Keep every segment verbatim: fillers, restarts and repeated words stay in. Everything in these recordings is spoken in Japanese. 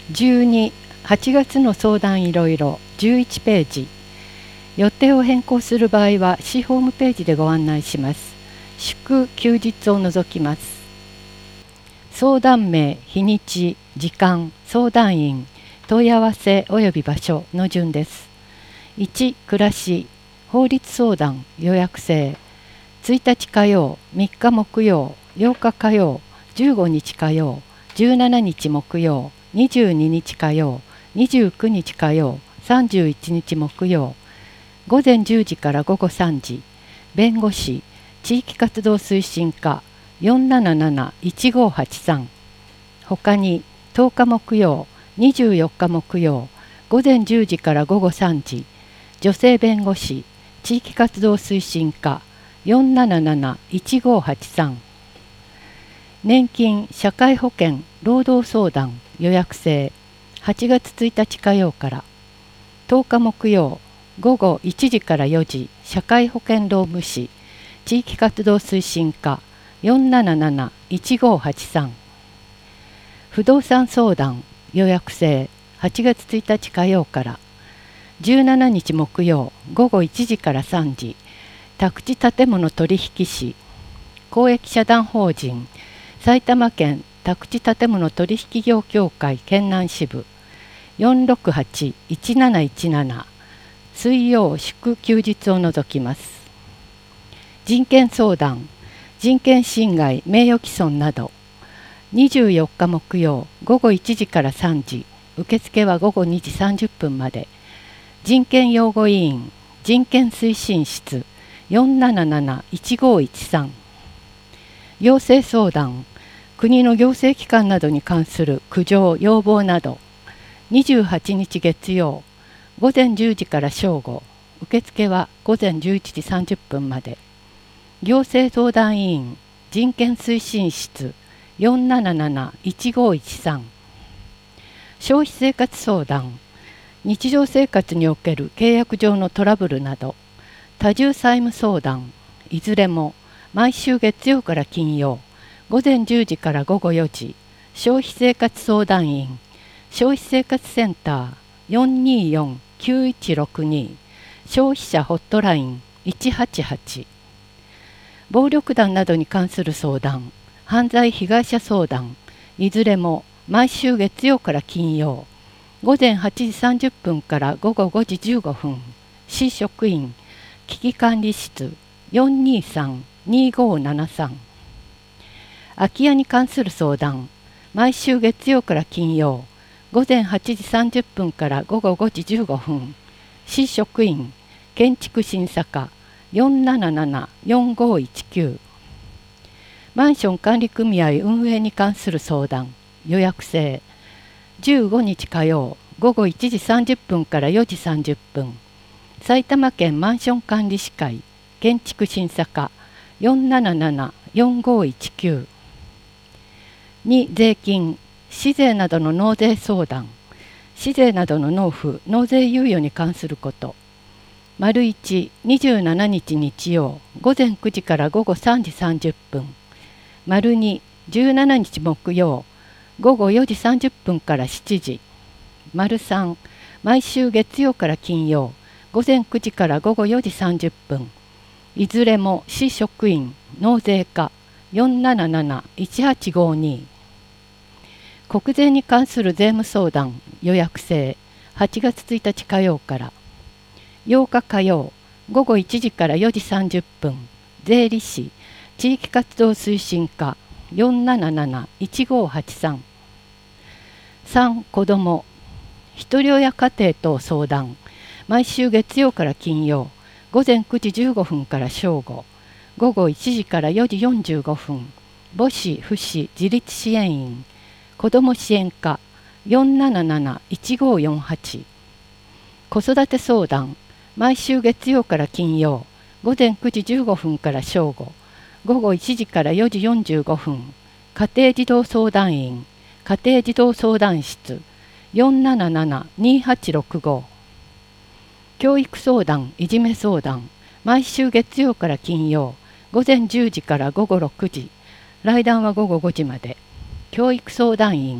じゅうに、はちがつの相談いろいろじゅういちページ。予定を変更する場合は市ホームページでご案内します。祝休日を除きます。相談名、日にち、時間、相談員、問い合わせ及び場所の順です。いち、暮らし、法律相談、予約制。ついたち火曜、みっか木曜、ようか火曜、じゅうごにち火曜、じゅうしちにち木曜、にじゅうににち火曜、にじゅうくにち火曜、さんじゅういちにち木曜、ごぜんじゅうじからごごさんじ。弁護士、地域活動推進課 よんなななないちごはちさん。ほかにとおか木曜、にじゅうよっか木曜、ごぜんじゅうじからごごさんじ。女性弁護士、地域活動推進課 よんなななないちごはちさん。年金、社会保険、労働相談、予約制。はちがつついたち火曜から。とおか木曜、ごごいちじからよじ、社会保険労務士、地域活動推進課 よんなななないちごはちさん。不動産相談、予約制。はちがつついたち火曜から。じゅうしちにち木曜、ごごいちじからさんじ、宅地建物取引士、公益社団法人、埼玉県宅地建物取引業協会県南支部よんろくはちいちなないちなな。水曜祝休日を除きます。人権相談、人権侵害、名誉毀損など。にじゅうよっか木曜、ごごいちじからさんじ、受付はごごにじさんじゅっぷんまで。人権擁護委員、人権推進室 よんなななないちごいちさん。行政相談、国の行政機関などに関する苦情・要望など。にじゅうはちにち月曜、ごぜんじゅうじから正午、受付はごぜんじゅういちじさんじゅっぷんまで。行政相談委員、人権推進室 よんなななないちごいちさん。消費生活相談、日常生活における契約上のトラブルなど。多重債務相談、いずれも毎週月曜から金曜、ごぜんじゅうじからごごよじ、消費生活相談員、消費生活センター よんにーよんきゅういちろくに、消費者ホットラインいちはちはち。暴力団などに関する相談、犯罪被害者相談、いずれも毎週月曜から金曜、ごぜんはちじさんじゅっぷんからごごごじじゅうごふん、市職員、危機管理室 よんにーさんにーごーななさん。空き家に関する相談、毎週月曜から金曜、ごぜんはちじさんじゅっぷんからごごごじじゅうごふん、市職員、建築審査課 よんななななよんごいちきゅう。マンション管理組合運営に関する相談、予約制。じゅうごにち火曜、ごごいちじさんじゅっぷんからよじさんじゅっぷん。埼玉県マンション管理士会、建築審査課 よんななななよんごいちきゅう。に、税金、市税などの納税相談、市税などの納付、納税猶予に関すること。丸いち、にじゅうしちにち日曜、ごぜんくじからごごさんじさんじゅっぷん。丸に、じゅうしちにち木曜、ごごよじさんじゅっぷんからしちじ。丸さん、毎週月曜から金曜、ごぜんくじからごごよじさんじゅっぷん。いずれも市職員、納税課 よんなななないちはちごに。国税に関する税務相談、予約制。はちがつついたち火曜から。ようか火曜、ごごいちじからよじさんじゅっぷん。税理士、地域活動推進課 よんなななないちごはちさん。さん、子ども、ひとり親家庭等相談。毎週月曜から金曜、ごぜんくじじゅうごふんから正午、ごごいちじからよじよんじゅうごふん。母子父子自立支援員、子ども支援課 よんなななないちごよんはち。子育て相談、毎週月曜から金曜、ごぜんくじじゅうごふんから正午、ごごいちじからよじよんじゅうごふん。家庭児童相談員、家庭児童相談室 よんななななにはちろくご。教育相談、いじめ相談、毎週月曜から金曜、ごぜんじゅうじからごごろくじ、来談はごごごじまで。教育相談員、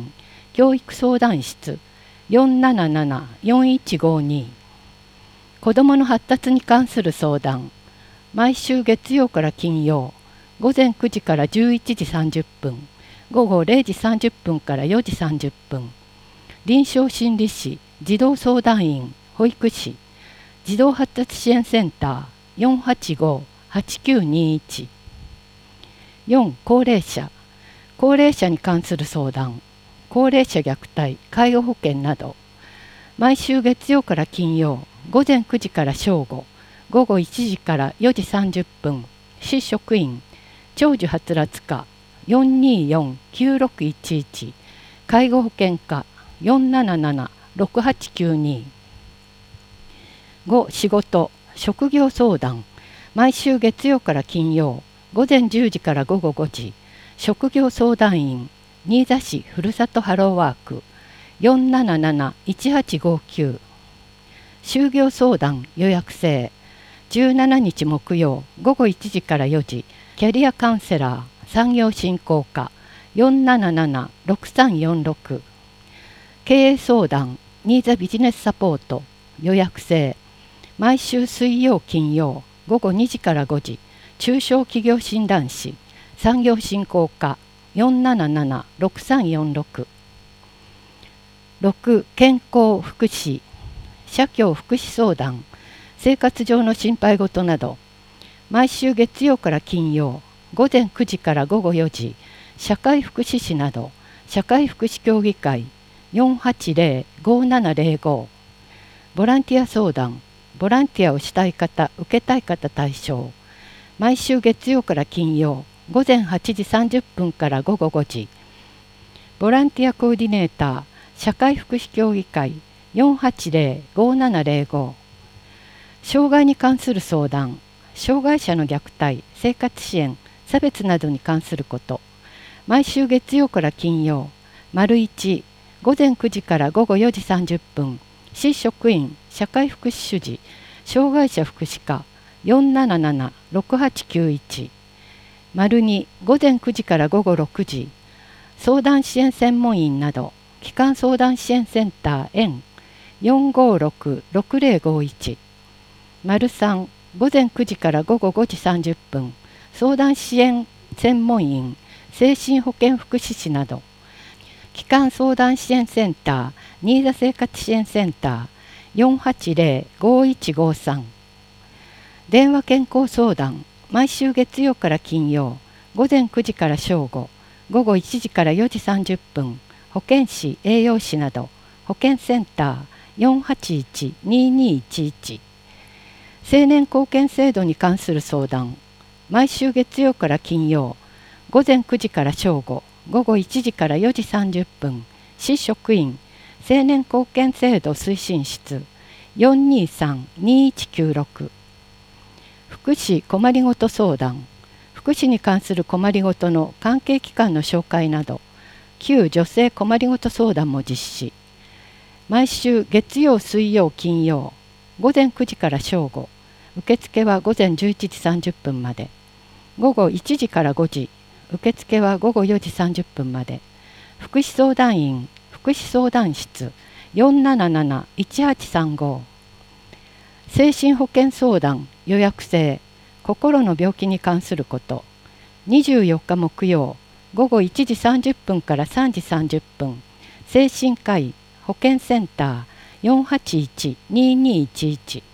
教育相談室 よんなななな よんいちごに。子どもの発達に関する相談、毎週月曜から金曜、午前くじからじゅういちじさんじゅっぷん、午後れいじさんじゅっぷんからよじさんじゅっぷん。臨床心理士、児童相談員、保育士、児童発達支援センター よんはちご はちきゅうにいち。よん、高齢者、高齢者に関する相談、高齢者虐待、介護保険など、毎週月曜から金曜、午前くじから正午、午後いちじからよじさんじゅっぷん、市職員、長寿はつらつ課 よんにーよん きゅうろくいちいち、介護保険課 よんなななな ろくはちきゅうに。ご、仕事、職業相談、毎週月曜から金曜、午前じゅうじから午後ごじ、職業相談員、新座市ふるさとハローワーク よんなななな いちはちごきゅう。就業相談予約制、じゅうしちにち木曜午後いちじからよじ、キャリアカウンセラー産業振興課 よんなななな ろくさんよんろく。経営相談新座ビジネスサポート予約制、毎週水曜金曜午後にじからごじ、中小企業診断士産業振興課 よんなななな ろくさんよんろく。ろく、健康福祉社協福祉相談、生活上の心配事など、毎週月曜から金曜、午前くじから午後よじ、社会福祉士など、社会福祉協議会 よんはちぜろ ごななぜろご。ボランティア相談、ボランティアをしたい方、受けたい方対象、毎週月曜から金曜、午前はちじさんじゅっぷんから午後ごじ、ボランティアコーディネーター、社会福祉協議会よんはちぜろ ごななぜろご。障害に関する相談、障害者の虐待、生活支援、差別などに関すること、毎週月曜から金曜、丸いち、午前くじから午後よじさんじゅっぷん、市職員、社会福祉主事、障害者福祉課 よんなななな ろくはちきゅういち。丸に、午前くじから午後ろくじ、相談支援専門員など、基幹相談支援センター エン よんごろく ろくぜろごいち。丸さん、午前くじから午後ごじさんじゅっぷん、相談支援専門員、精神保健福祉士など、基幹相談支援センター、新座生活支援センター よんはちぜろ ごいちごさん。電話健康相談、毎週月曜から金曜、午前くじから正午、午後いちじからよじさんじゅっぷん、保健師、栄養士など、保健センター よんはちいち ににいちいち。青年貢献制度に関する相談、毎週月曜から金曜、午前くじから正午、午後いちじからよじさんじゅっぷん、市職員、青年貢献制度推進室 よんにーさん にいちきゅうろく。福祉困りごと相談、福祉に関する困りごとの関係機関の紹介など、旧女性困りごと相談も実施。毎週月曜、水曜、金曜、午前くじから正午、受付は午前じゅういちじさんじゅっぷんまで、午後いちじからごじ、受付は午後よじさんじゅっぷんまで、福祉相談員、福祉相談室 よんなななな いちはちさんご。精神保健相談予約制、心の病気に関すること、にじゅうよっか木曜、午後いちじさんじゅっぷんからさんじさんじゅっぷん、精神科医保健センター よんはちいち ににいちいち。